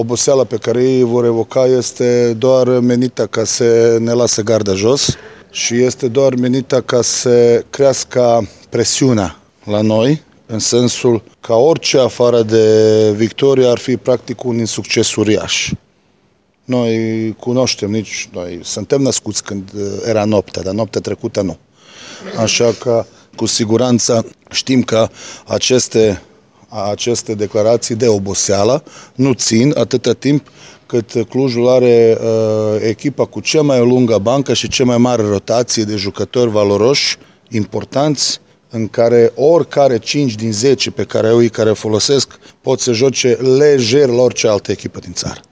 Oboseala pe care ei vor evoca este doar menită ca să ne lasă garda jos și este doar menită ca să crească presiunea la noi, în sensul că orice afară de victorie ar fi practic un insucces uriaș. Noi cunoaștem, noi suntem născuți când era noaptea, dar noaptea trecută nu. Așa că cu siguranță știm că aceste declarații de oboseală nu țin atâta timp cât Clujul are echipa cu cea mai lungă bancă și cea mai mare rotație de jucători valoroși, importanți, în care oricare 5 din 10 pe care ei care folosesc pot să joace lejer la orice altă echipă din țară.